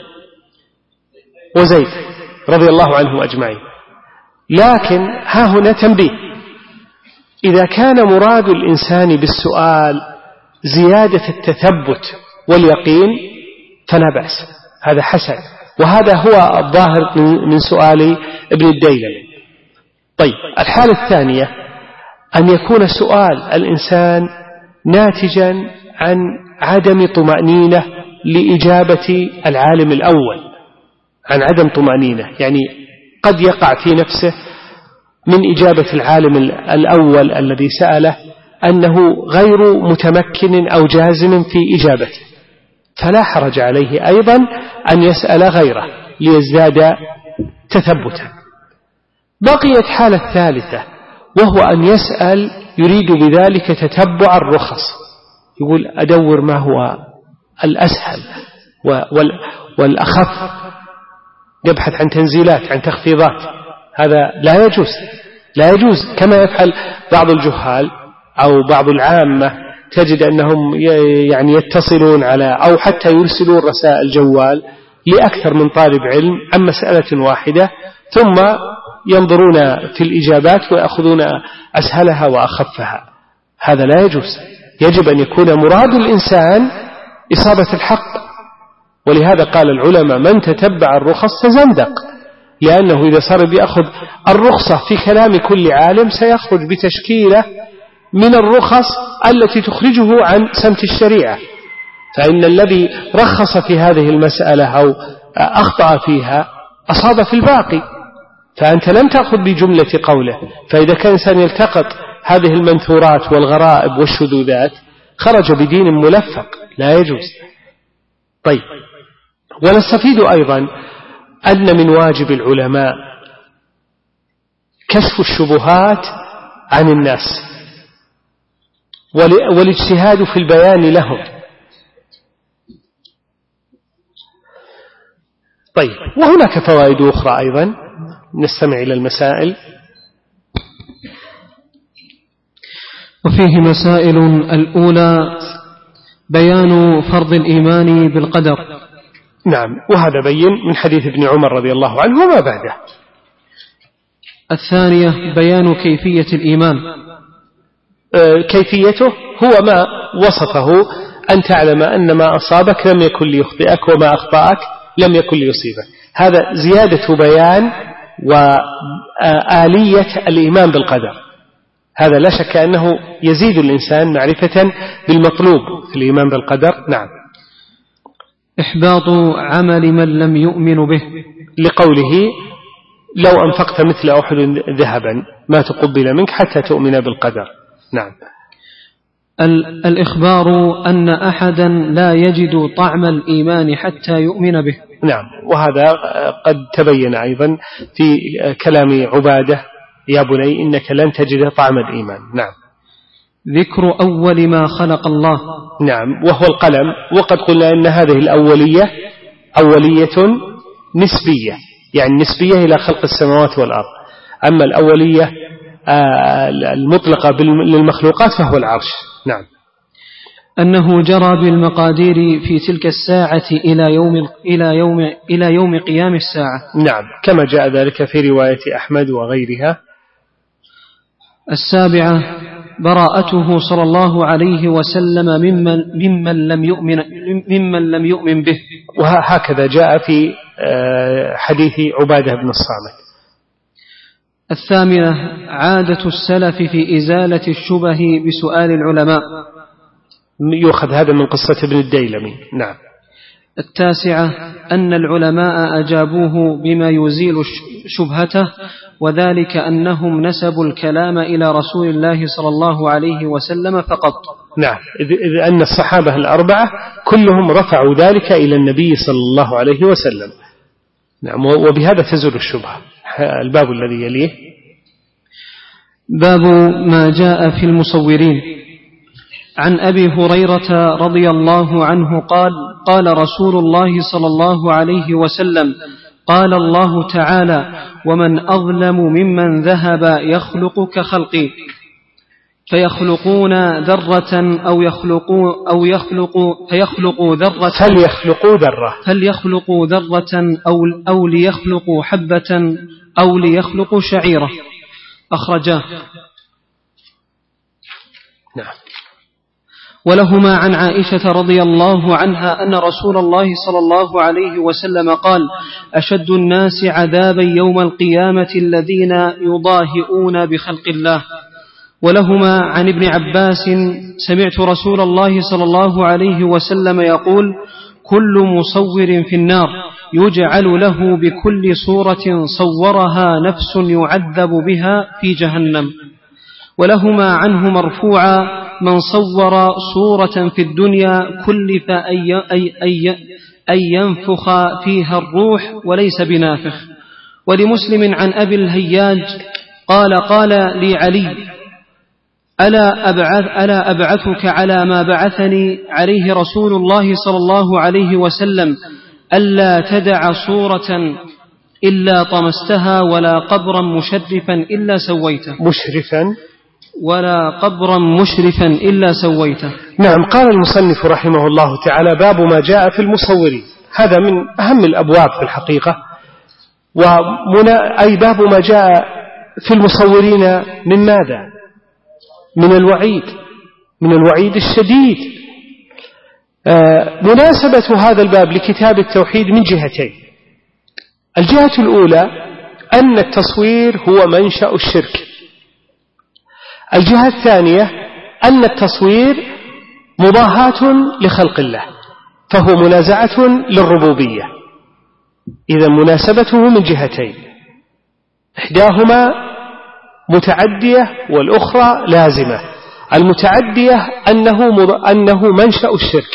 Speaker 2: وزيد رضي الله عنهم أجمعين. لكن ها هنا تنبيه، إذا كان مراد الإنسان بالسؤال زيادة التثبت واليقين فلا بأس، هذا حسن، وهذا هو الظاهر من سؤال ابن الديلمي. طيب الحالة الثانية أن يكون سؤال الإنسان ناتجا عن عدم طمأنينة لإجابة العالم الأول، عن عدم طمأنينة، يعني قد يقع في نفسه من إجابة العالم الأول الذي سأله أنه غير متمكن أو جازم في إجابته، فلا حرج عليه أيضا أن يسأل غيره ليزداد تثبتا. بقيت حالة ثالثة، وهو أن يسأل يريد بذلك تتبع الرخص، يقول أدور ما هو الأسهل والأخف، يبحث عن تنزيلات عن تخفيضات. هذا لا يجوز، لا يجوز كما يفعل بعض الجهال أو بعض العامة، تجد أنهم يعني يتصلون على أو حتى يرسلون رسائل جوال لأكثر من طالب علم عن مسألة واحدة، ثم ينظرون في الإجابات ويأخذون أسهلها وأخفها. هذا لا يجوز، يجب أن يكون مراد الإنسان إصابة الحق. ولهذا قال العلماء من تتبع الرخص تزندق، لأنه إذا صار بيأخذ الرخصة في كلام كل عالم سيخرج بتشكيلة من الرخص التي تخرجه عن سمت الشريعة. فإن الذي رخص في هذه المسألة أو أخطأ فيها أصاب في الباقي، فأنت لم تأخذ بجملة قوله. فإذا كان إنسان يلتقط هذه المنثورات والغرائب والشذوذات خرج بدين ملفق، لا يجوز. طيب، ونستفيد أيضا أن من واجب العلماء كشف الشبهات عن الناس والاجتهاد في البيان لهم. طيب، وهناك فوائد أخرى أيضا، نستمع إلى المسائل.
Speaker 1: وفيه مسائل. الأولى بيان فرض الإيمان بالقدر.
Speaker 2: نعم، وهذا بين من حديث ابن عمر رضي الله عنه وما بعده.
Speaker 1: الثانية بيان كيفية الإيمان.
Speaker 2: آه كيفيته هو ما وصفه، أن تعلم أن ما أصابك لم يكن ليخطئك وما أخطأك لم يكن ليصيبك. هذا زيادة بيان وآلية الإيمان بالقدر. هذا لا شك أنه يزيد الإنسان معرفة بالمطلوب في الإيمان بالقدر. نعم.
Speaker 1: إحباط عمل من لم يؤمن به،
Speaker 2: لقوله لو أنفقت مثل أحد ذهبا ما تقبل منك حتى تؤمن بالقدر. نعم.
Speaker 1: الإخبار أن أحدا لا يجد طعم الإيمان حتى يؤمن به.
Speaker 2: نعم، وهذا قد تبين أيضا في كلام عبادة يا بني إنك لن تجد طعم الإيمان. نعم.
Speaker 1: ذكر أول ما خلق الله.
Speaker 2: نعم، وهو القلم. وقد قلنا أن هذه الأولية أولية نسبية، يعني نسبية إلى خلق السماوات والأرض. أما الأولية المطلقة للمخلوقات فهو العرش. نعم.
Speaker 1: أنه جرى بالمقادير في تلك الساعة إلى يوم إلى يوم إلى يوم قيام الساعة.
Speaker 2: نعم، كما جاء ذلك في رواية أحمد وغيرها.
Speaker 1: السابعة براءته صلى الله عليه وسلم ممن ممن لم يؤمن ممن لم يؤمن به.
Speaker 2: وهكذا جاء في حديث عبادة بن الصامت.
Speaker 1: الثامنة عادة السلف في إزالة الشبه بسؤال العلماء.
Speaker 2: يؤخذ هذا من قصة ابن الديلمي. نعم.
Speaker 1: التاسعة أن العلماء أجابوه بما يزيل شبهته، وذلك أنهم نسبوا الكلام إلى رسول الله صلى الله عليه وسلم فقط.
Speaker 2: نعم، إذ أن الصحابة الأربعة كلهم رفعوا ذلك إلى النبي صلى الله عليه وسلم. نعم، وبهذا تزول الشبهة. الباب الذي يليه
Speaker 1: باب ما جاء في المصورين. عن أبي هريرة رضي الله عنه قال قال رسول الله صلى الله عليه وسلم قال الله تعالى ومن أظلم ممن ذهب يخلق كخلقي فيخلقون ذرة أو يخلقوا أو يخلقوا فيخلقوا ذرة
Speaker 2: فليخلقوا ذرة
Speaker 1: فليخلقوا ذرة أو أو ليخلقوا حبة أو ليخلقوا شعيرة. أخرجاه.
Speaker 2: نعم.
Speaker 1: ولهما عن عائشة رضي الله عنها أن رسول الله صلى الله عليه وسلم قال أشد الناس عذابا يوم القيامة الذين يضاهئون بخلق الله. ولهما عن ابن عباس سمعت رسول الله صلى الله عليه وسلم يقول كل مصور في النار يجعل له بكل صورة صورها نفس يعذب بها في جهنم. ولهما عنه مرفوعا من صور صورة في الدنيا كلف أن ينفخ فيها الروح وليس بنافخ. ولمسلم عن أبي الهياج قال قال لي علي ألا, أبعث ألا أبعثك على ما بعثني عليه رسول الله صلى الله عليه وسلم ألا تدع صورة إلا طمستها ولا قبرا مشرفا إلا سويته
Speaker 2: مشرفا
Speaker 1: ولا قبرا مشرفا إلا سويته.
Speaker 2: نعم. قال المصنف رحمه الله تعالى باب ما جاء في المصورين. هذا من أهم الأبواب في الحقيقة، ومنا أي باب ما جاء في المصورين من ماذا؟ من الوعيد، من الوعيد الشديد. آه مناسبة هذا الباب لكتاب التوحيد من جهتين. الجهة الأولى أن التصوير هو منشأ الشرك. الجهة الثانية أن التصوير مضاهاة لخلق الله، فهو منازعة للربوبية. إذا مناسبته من جهتين، إحداهما متعدية والأخرى لازمة. المتعدية أنه, أنه منشأ الشرك،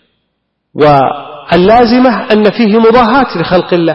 Speaker 2: واللازمة أن فيه مضاهاة لخلق الله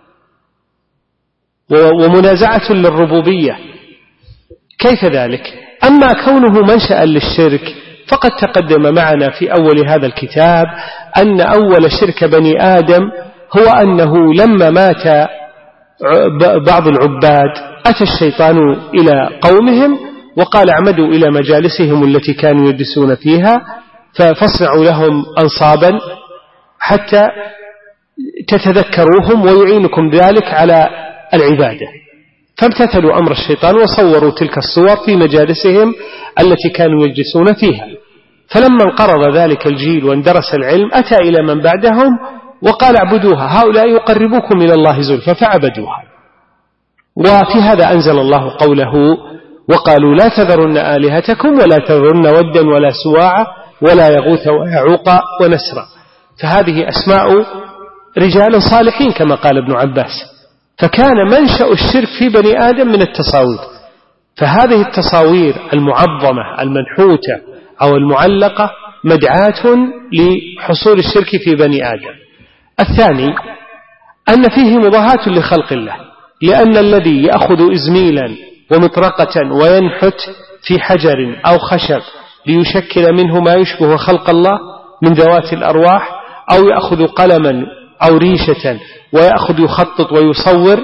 Speaker 2: ومنازعة للربوبية. كيف ذلك؟ أما كونه منشأ للشرك فقد تقدم معنا في أول هذا الكتاب أن أول شرك بني آدم هو أنه لما مات بعض العباد أتى الشيطان إلى قومهم وقال اعمدوا إلى مجالسهم التي كانوا يجلسون فيها فاصنعوا لهم أنصابا حتى تتذكروهم ويعينكم ذلك على العبادة. فامتثلوا أمر الشيطان وصوروا تلك الصور في مجالسهم التي كانوا يجلسون فيها. فلما انقرض ذلك الجيل واندرس العلم أتى إلى من بعدهم وقال اعبدوها، هؤلاء يقربوكم إلى الله زلفى، فعبدوها. وفي هذا أنزل الله قوله وقالوا لا تذرن آلهتكم ولا تذرن ودا ولا سواعا ولا يغوث ويعوق ونسرا. فهذه أسماء رجال صالحين كما قال ابن عباس. فكان منشأ الشرك في بني آدم من التصاوير. فهذه التصاوير المعظمة المنحوتة أو المعلقة مدعاة لحصول الشرك في بني آدم. الثاني أن فيه مضاهاة لخلق الله، لأن الذي يأخذ إزميلا ومطرقة وينحت في حجر أو خشب ليشكل منه ما يشبه خلق الله من ذوات الأرواح، أو يأخذ قلما أو ريشة ويأخذ يخطط ويصور،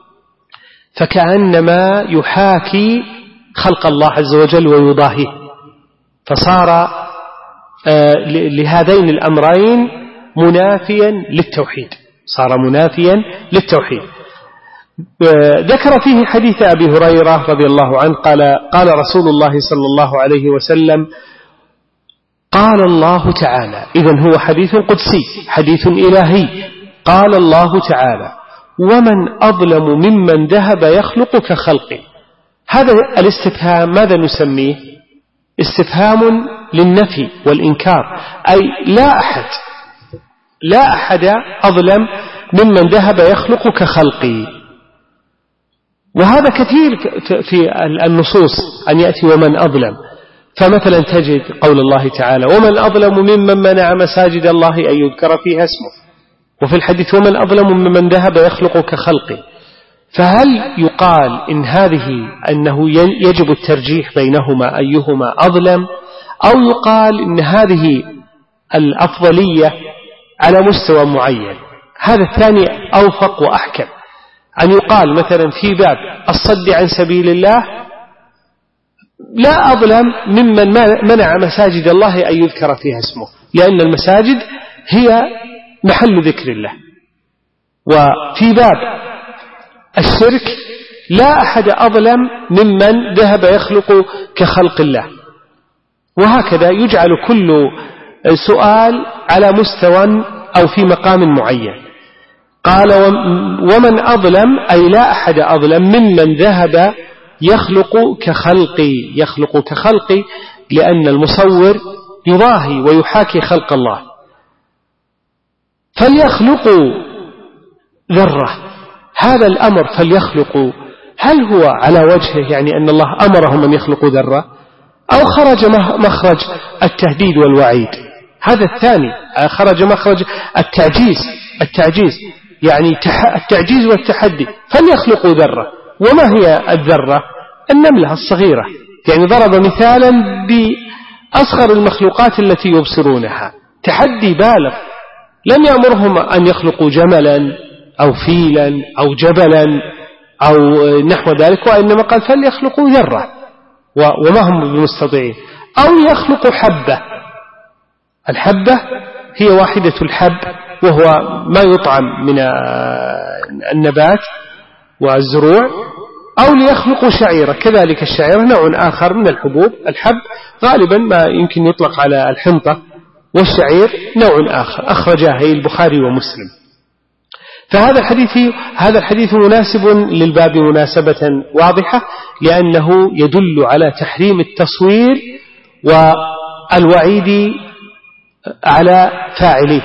Speaker 2: فكأنما يحاكي خلق الله عز وجل ويضاهيه. فصار لهذين الأمرين منافيا للتوحيد، صار منافيا للتوحيد. ذكر فيه حديث أبي هريرة رضي الله عنه قال قال رسول الله صلى الله عليه وسلم قال الله تعالى، إذن هو حديث قدسي حديث إلهي. قال الله تعالى ومن أظلم ممن ذهب يخلق كخلقه. هذا الاستفهام ماذا نسميه؟ استفهام للنفي والإنكار، أي لا أحد لا أحد أظلم ممن ذهب يخلق كخلقي. وهذا كثير في النصوص أن يأتي ومن أظلم. فمثلا تجد قول الله تعالى ومن أظلم ممن منع مساجد الله أن يذكر فيها اسمه، وفي الحديث ومن أظلم ممن ذهب يخلق كخلقه. فهل يقال إن هذه أنه يجب الترجيح بينهما أيهما أظلم، أو يقال إن هذه الأفضلية على مستوى معين؟ هذا الثاني أوفق وأحكم. أن يقال مثلا في باب الصد عن سبيل الله لا أظلم ممن منع مساجد الله أن يذكر فيها اسمه، لأن المساجد هي محل ذكر الله. وفي باب الشرك لا أحد أظلم ممن ذهب يخلق كخلق الله. وهكذا يجعل كل سؤال على مستوى أو في مقام معين. قال ومن أظلم أي لا أحد أظلم ممن ذهب يخلق كخلقي يخلق كخلقي لأن المصور يضاهي ويحاكي خلق الله. فليخلقوا ذرة، هذا الأمر فليخلقوا هل هو على وجهه يعني أن الله أمرهم أن يخلقوا ذرة، أو خرج مخرج التهديد والوعيد. هذا الثاني خرج مخرج التعجيز التعجيز يعني التعجيز والتحدي. فليخلقوا ذرة. وما هي الذرة؟ النملة الصغيرة. يعني ضرب مثالا بأصغر المخلوقات التي يبصرونها. تحدي بالغ. لم يأمرهم أن يخلقوا جملا أو فيلا أو جبلا أو نحو ذلك، وإنما قال فليخلقوا ذرة وما هم بمستطيعين. أو يخلقوا حبة. الحبة هي واحدة الحب، وهو ما يطعم من النبات والزروع. أو ليخلقوا شعيرة، كذلك الشعيرة نوع آخر من الحبوب. الحب غالبا ما يمكن يطلق على الحنطة، والشعير نوع آخر. أخرجاه البخاري ومسلم. فهذا الحديث هذا الحديث مناسب للباب مناسبة واضحة، لأنه يدل على تحريم التصوير والوعيد على فاعليه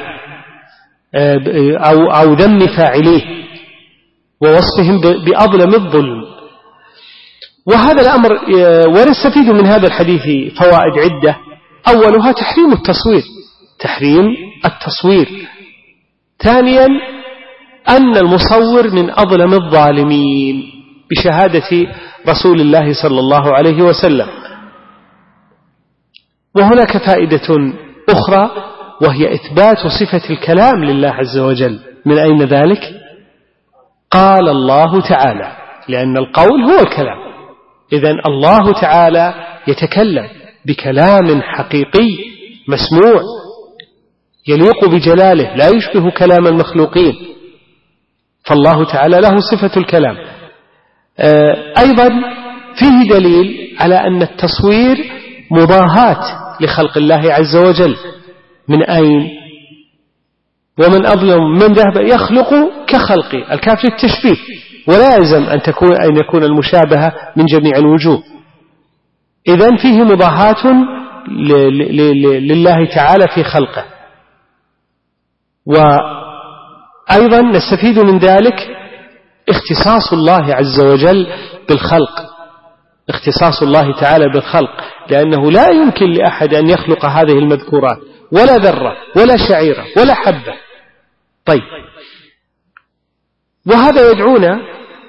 Speaker 2: أو أو ذم فاعليه ووصفهم بأظلم الظلم. وهذا الأمر، ونستفيد من هذا الحديث فوائد عدة. أولها تحريم التصوير تحريم التصوير ثانيا أن المصور من أظلم الظالمين بشهادة رسول الله صلى الله عليه وسلم. وهناك فائدة أخرى، وهي إثبات صفة الكلام لله عز وجل. من أين ذلك؟ قال الله تعالى، لأن القول هو الكلام. إذن الله تعالى يتكلم بكلام حقيقي مسموع يليق بجلاله، لا يشبه كلام المخلوقين. فالله تعالى له صفة الكلام. أيضا فيه دليل على أن التصوير مضاهاة لخلق الله عز وجل. من أين؟ ومن أظلم من ذهب يخلق كخلقي. الكاف للتشبيه، ولا يلزم أن تكون أن يكون المشابهة من جميع الوجوه. إذن فيه مضاهاة لله تعالى في خلقه. وأيضا نستفيد من ذلك اختصاص الله عز وجل بالخلق، اختصاص الله تعالى بالخلق، لأنه لا يمكن لأحد أن يخلق هذه المذكورات، ولا ذرة ولا شعيرة ولا حبة. طيب، وهذا يدعونا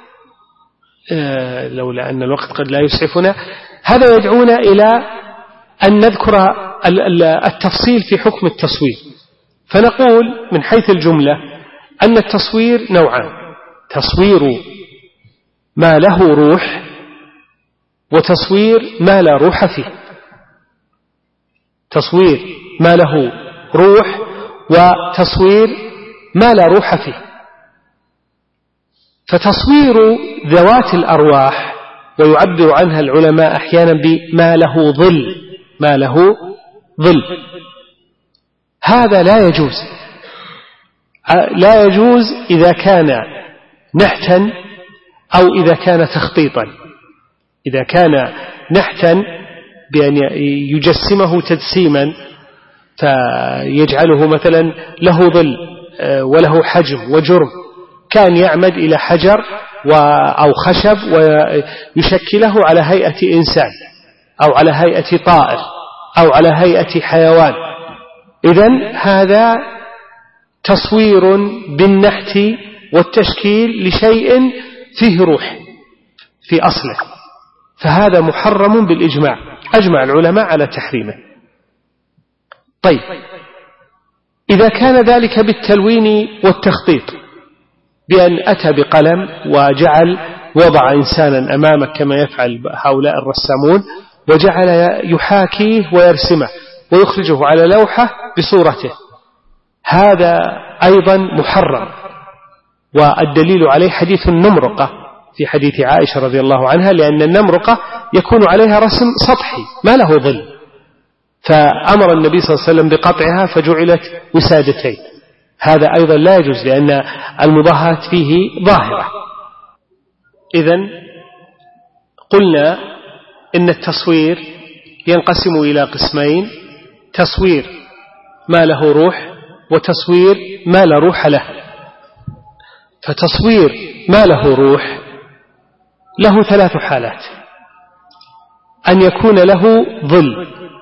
Speaker 2: آه لولا أن الوقت قد لا يسعفنا، هذا يدعونا إلى أن نذكر التفصيل في حكم التصوير. فنقول من حيث الجملة أن التصوير نوعان: تصوير ما له روح، وتصوير ما لا روح فيه. تصوير ما له روح وتصوير ما لا روح فيه. فتصوير ذوات الأرواح، ويعبر عنها العلماء أحيانا بما له ظل، ما له ظل، هذا لا يجوز. لا يجوز إذا كان نحتا أو إذا كان تخطيطا. إذا كان نحتا بأن يجسمه تجسيما فيجعله مثلا له ظل وله حجم وجرم، كان يعمد إلى حجر أو خشب ويشكله على هيئة إنسان أو على هيئة طائر أو على هيئة حيوان، إذن هذا تصوير بالنحت والتشكيل لشيء فيه روح في أصله، فهذا محرم بالإجماع، أجمع العلماء على تحريمه. طيب، إذا كان ذلك بالتلوين والتخطيط، بأن أتى بقلم وجعل وضع إنسانا أمامك كما يفعل هؤلاء الرسامون، وجعل يحاكيه ويرسمه ويخرجه على لوحة بصورته، هذا أيضا محرم. والدليل عليه حديث النمرقة في حديث عائشة رضي الله عنها، لأن النمرقة يكون عليها رسم سطحي ما له ظل، فأمر النبي صلى الله عليه وسلم بقطعها فجعلت وسادتين. هذا أيضا لا يجوز، لأن المضاهاة فيه ظاهرة. إذن قلنا إن التصوير ينقسم إلى قسمين: تصوير ما له روح، وتصوير ما لا روح له. فتصوير ما له روح له ثلاث حالات: أن يكون له ظل،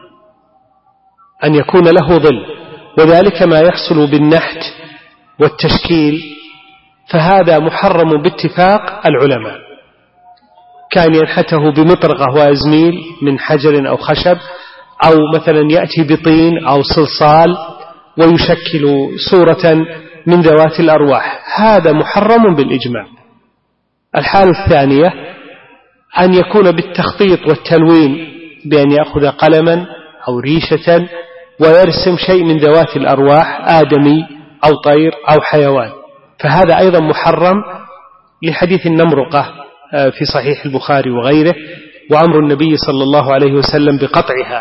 Speaker 2: أن يكون له ظل، وذلك ما يحصل بالنحت والتشكيل، فهذا محرم باتفاق العلماء، كان ينحته بمطرقة وأزميل من حجر أو خشب، أو مثلا يأتي بطين أو صلصال ويشكل صورة من ذوات الأرواح، هذا محرم بالإجماع. الحالة الثانية أن يكون بالتخطيط والتلوين، بأن يأخذ قلما أو ريشة ويرسم شيء من ذوات الأرواح، آدمي أو طير أو حيوان، فهذا أيضا محرم لحديث النمرقة في صحيح البخاري وغيره، وأمر النبي صلى الله عليه وسلم بقطعها.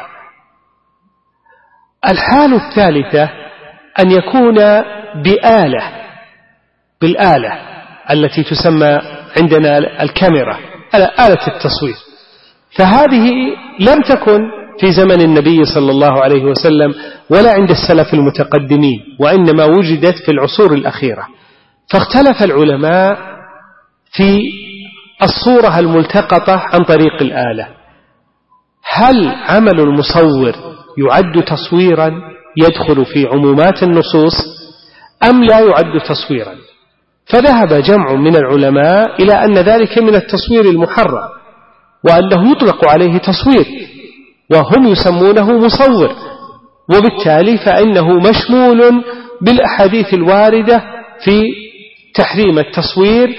Speaker 2: الحالة الثالثة أن يكون بآلة، بالآلة التي تسمى عندنا الكاميرا، آلة التصوير، فهذه لم تكن في زمن النبي صلى الله عليه وسلم ولا عند السلف المتقدمين، وإنما وجدت في العصور الأخيرة، فاختلف العلماء في الصورة الملتقطة عن طريق الآلة، هل عمل المصور يعد تصويرا يدخل في عمومات النصوص أم لا يعد تصويرا؟ فذهب جمع من العلماء إلى أن ذلك من التصوير المحرم، وأنه يطلق عليه تصوير، وهم يسمونه مصور، وبالتالي فإنه مشمول بالأحاديث الواردة في تحريم التصوير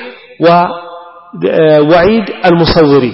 Speaker 2: ووعيد المصورين.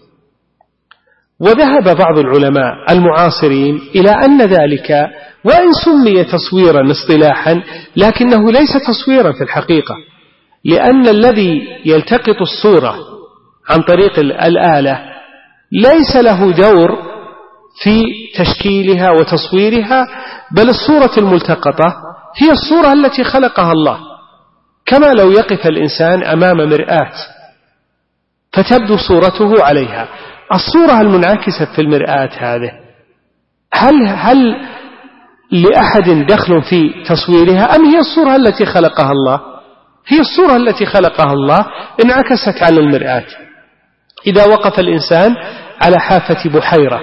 Speaker 2: وذهب بعض العلماء المعاصرين إلى أن ذلك وإن سمي تصويرا اصطلاحا لكنه ليس تصويرا في الحقيقة، لأن الذي يلتقط الصورة عن طريق الآلة ليس له دور في تشكيلها وتصويرها، بل الصورة الملتقطة هي الصورة التي خلقها الله، كما لو يقف الإنسان أمام مرآة فتبدو صورته عليها. الصورة المنعكسة في المرآة هذه هل, هل لأحد دخل في تصويرها أم هي الصورة التي خلقها الله؟ هي الصورة التي خلقها الله انعكست على المرآة. إذا وقف الإنسان على حافة بحيرة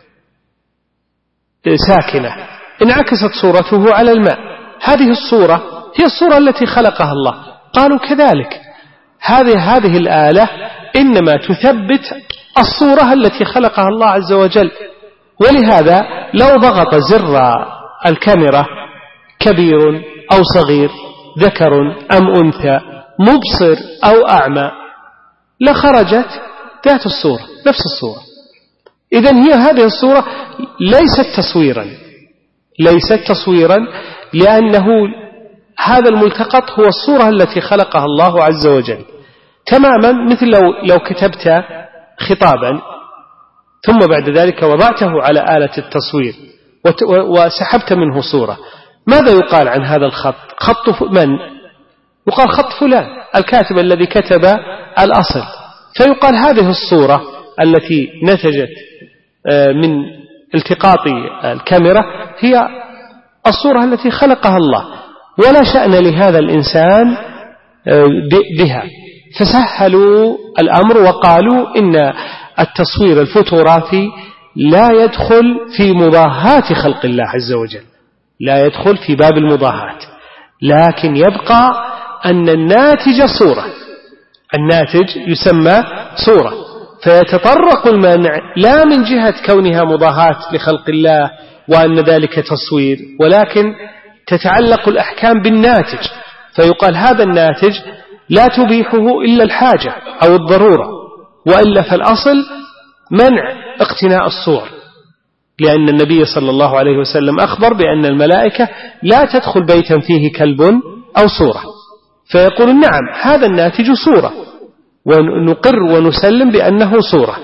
Speaker 2: ساكنة انعكست صورته على الماء، هذه الصورة هي الصورة التي خلقها الله. قالوا كذلك هذه هذه الآلة إنما تثبت الصورة التي خلقها الله عز وجل، ولهذا لو ضغط زر الكاميرا كبير أو صغير، ذكر أم أنثى، مبصر أو أعمى، لخرجت ذات الصورة نفس الصورة. إذن هي هذه الصورة ليست تصويرا، ليست تصويرا لأنه هذا الملتقط هو الصورة التي خلقها الله عز وجل، تماما مثل لو, لو كتبت خطابا ثم بعد ذلك وضعته على آلة التصوير وسحبت منه صورة، ماذا يقال عن هذا الخط؟ خط من؟ يقال خط فلان الكاتب الذي كتب الأصل، فيقال هذه الصورة التي نتجت من التقاط الكاميرا هي الصورة التي خلقها الله، ولا شأن لهذا الإنسان بها. فسهلوا الأمر وقالوا إن التصوير الفوتوغرافي لا يدخل في مضاهاة خلق الله عز وجل، لا يدخل في باب المضاهاة، لكن يبقى أن الناتج صورة، الناتج يسمى صورة، فيتطرق المانع لا من جهة كونها مضاهاة لخلق الله وأن ذلك تصوير، ولكن تتعلق الأحكام بالناتج، فيقال هذا الناتج لا تبيحه إلا الحاجة أو الضرورة، وإلا فالأصل منع اقتناء الصور، لأن النبي صلى الله عليه وسلم أخبر بأن الملائكة لا تدخل بيتا فيه كلب أو صورة، فيقول نعم هذا الناتج صورة، ونقر ونسلم بأنه صورة.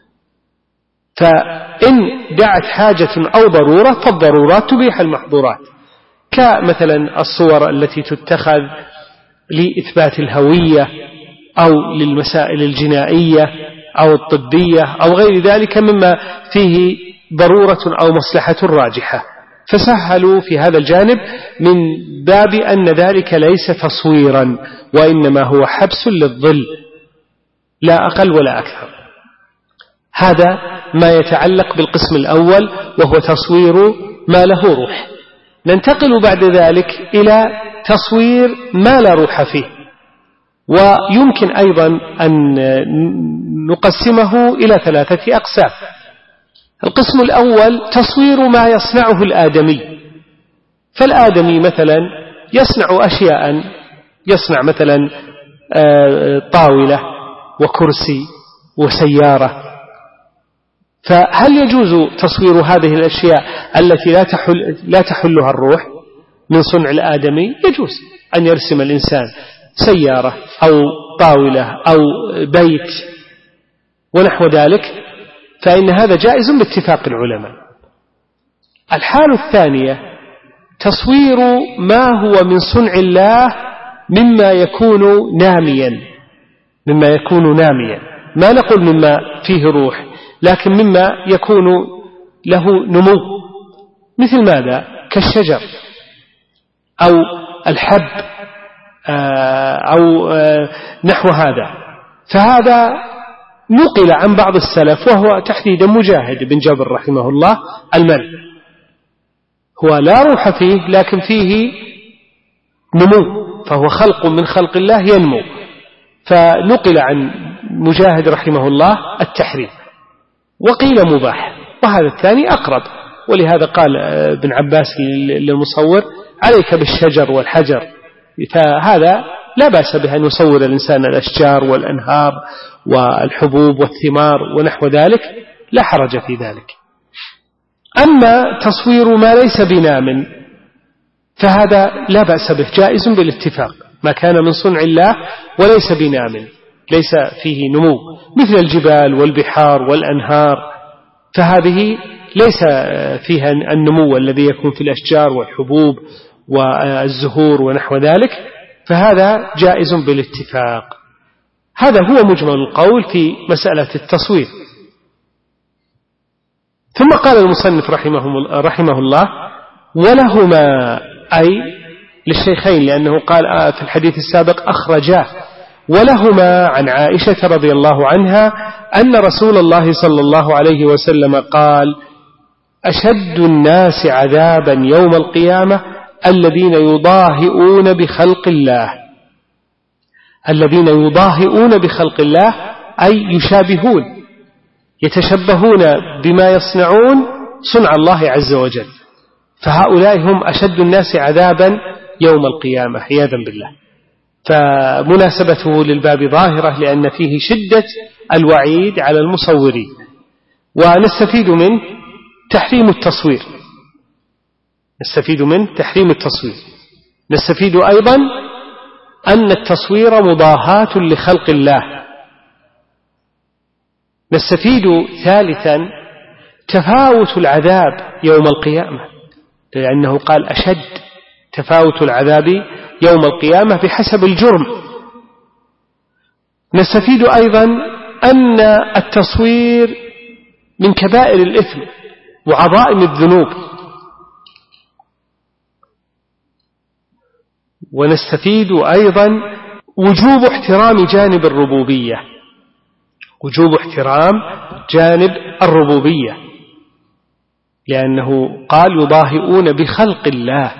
Speaker 2: فإن دعت حاجة أو ضرورة فالضرورات تبيح المحظورات، كمثلا الصور التي تتخذ لإثبات الهوية أو للمسائل الجنائية أو الطبية أو غير ذلك مما فيه ضرورة أو مصلحة راجحة، فسهلوا في هذا الجانب من باب أن ذلك ليس تصويرا وإنما هو حبس للظل لا أقل ولا أكثر. هذا ما يتعلق بالقسم الأول وهو تصوير ما له روح. ننتقل بعد ذلك إلى تصوير ما لا روح فيه، ويمكن أيضا أن نقسمه إلى ثلاثة أقسام. القسم الأول تصوير ما يصنعه الآدمي، فالآدمي مثلا يصنع أشياء، يصنع مثلا طاولة وكرسي وسيارة، فهل يجوز تصوير هذه الأشياء التي لا تحل لا تحلها الروح من صنع الآدمي؟ يجوز أن يرسم الإنسان سيارة أو طاولة أو بيت ونحو ذلك، فإن هذا جائز باتفاق العلماء. الحالة الثانية تصوير ما هو من صنع الله مما يكون ناميا، مما يكون ناميا، ما نقول مما فيه روح، لكن مما يكون له نمو، مثل ماذا؟ كالشجر أو الحب أو نحو هذا. فهذا نقل عن بعض السلف، وهو تحديدا مجاهد بن جبر رحمه الله، المنع هو لا روح فيه لكن فيه نمو، فهو خلق من خلق الله ينمو، فنقل عن مجاهد رحمه الله التحريم، وقيل مباح، وهذا الثاني أقرب. ولهذا قال ابن عباس للمصور: عليك بالشجر والحجر. فهذا لا بأس به أن يصور الإنسان الأشجار والأنهار والحبوب والثمار ونحو ذلك، لا حرج في ذلك. أما تصوير ما ليس بنام فهذا لا بأس به، جائز بالاتفاق، ما كان من صنع الله وليس بنام، ليس فيه نمو، مثل الجبال والبحار والأنهار، فهذه ليس فيها النمو الذي يكون في الأشجار والحبوب والزهور ونحو ذلك، فهذا جائز بالاتفاق. هذا هو مجمل القول في مسألة التصوير. ثم قال المصنف رحمه, رحمه الله: ولهما، أي للشيخين، لأنه قال في الحديث السابق أخرجاه، ولهما عن عائشة رضي الله عنها أن رسول الله صلى الله عليه وسلم قال: أشد الناس عذابا يوم القيامة الذين يضاهئون بخلق الله، الذين يضاهئون بخلق الله أي يشابهون، يتشبهون بما يصنعون صنع الله عز وجل، فهؤلاء هم أشد الناس عذابا يوم القيامة عياذا بالله. فمناسبته للباب ظاهرة، لأن فيه شدة الوعيد على المصورين. ونستفيد منه تحريم التصوير، نستفيد منه تحريم التصوير. نستفيد أيضا أن التصوير مضاهاة لخلق الله. نستفيد ثالثا تفاوت العذاب يوم القيامة، لأنه قال أشد، تفاوت العذاب يوم القيامة بحسب الجرم. نستفيد أيضا أن التصوير من كبائر الإثم وعظائم الذنوب. ونستفيد أيضا وجوب احترام جانب الربوبية، وجوب احترام جانب الربوبية، لأنه قال يضاهئون بخلق الله.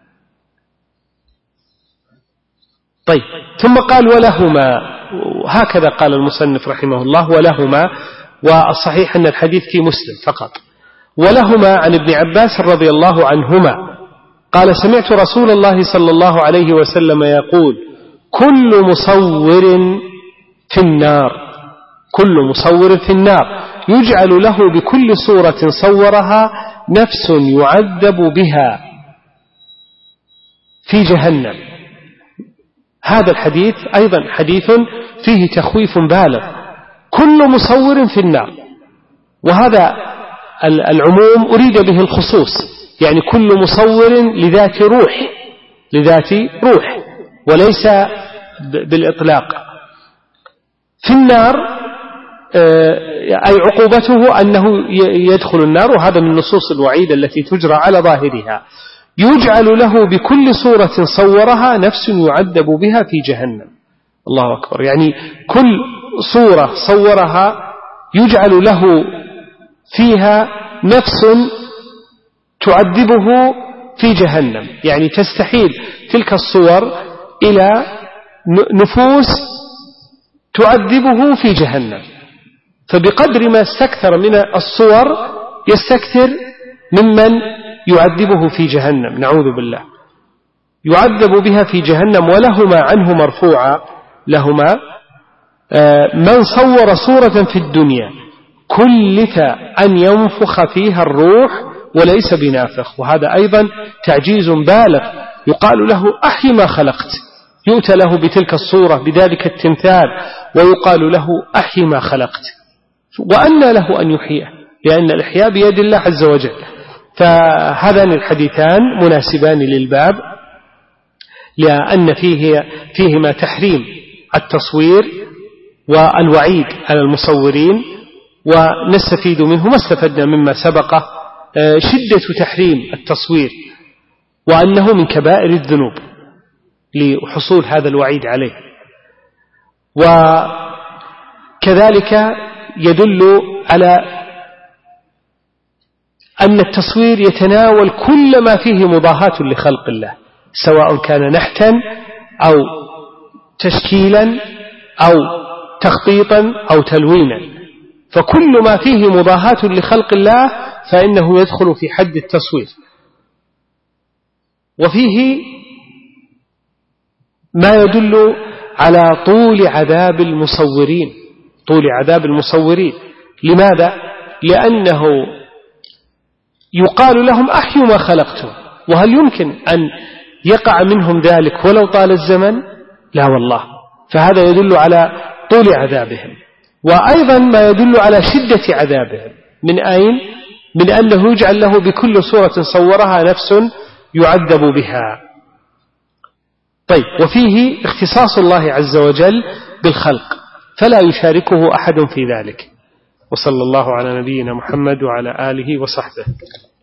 Speaker 2: طيب، ثم قال ولهما، هكذا قال المصنف رحمه الله ولهما، والصحيح أن الحديث في مسلم فقط. ولهما عن ابن عباس رضي الله عنهما قال: سمعت رسول الله صلى الله عليه وسلم يقول: كل مصور في النار، كل مصور في النار يجعل له بكل صورة صورها نفس يعذب بها في جهنم. هذا الحديث أيضا حديث فيه تخويف بالغ، كل مصور في النار، وهذا العموم أريد به الخصوص، يعني كل مصور لذات روح، لذات روح، وليس بالإطلاق. في النار أي عقوبته أنه يدخل النار، وهذا من نصوص الوعيد التي تجرى على ظاهرها. يجعل له بكل صورة صورها نفس يعذب بها في جهنم. الله أكبر، يعني كل صورة صورها يجعل له فيها نفس تعذبه في جهنم، يعني تستحيل تلك الصور إلى نفوس تعذبه في جهنم. فبقدر ما استكثر من الصور يستكثر ممن يعذبه في جهنم، نعوذ بالله. يعذب بها في جهنم. ولهما عنه مرفوعا، لهما من صور صورة في الدنيا كلف أن ينفخ فيها الروح وليس بنافخ. وهذا أيضا تعجيز بالغ، يقال له أحي ما خلقت، يؤتى له بتلك الصورة بذلك التمثال ويقال له أحي ما خلقت، وأنى له أن يحييه، لأن الإحياء بيد الله عز وجل. فهذان الحديثان مناسبان للباب، لأن فيه فيهما تحريم التصوير والوعيد على المصورين. ونستفيد منه ما استفدنا مما سبق شدة تحريم التصوير، وأنه من كبائر الذنوب لحصول هذا الوعيد عليه. وكذلك يدل على أن التصوير يتناول كل ما فيه مضاهاة لخلق الله، سواء كان نحتا أو تشكيلا أو تخطيطا أو تلوينا، فكل ما فيه مضاهاة لخلق الله فإنه يدخل في حد التصوير. وفيه ما يدل على طول عذاب المصورين، طول عذاب المصورين. لماذا؟ لأنه يقال لهم أحيوا ما خلقتم، وهل يمكن أن يقع منهم ذلك ولو طال الزمن؟ لا والله. فهذا يدل على طول عذابهم. وأيضا ما يدل على شدة عذابهم. من أين؟ من أنه يجعل له بكل صورة صورها نفس يعذب بها. طيب، وفيه اختصاص الله عز وجل بالخلق، فلا يشاركه أحد في ذلك. وصلى الله على نبينا محمد وعلى آله وصحبه.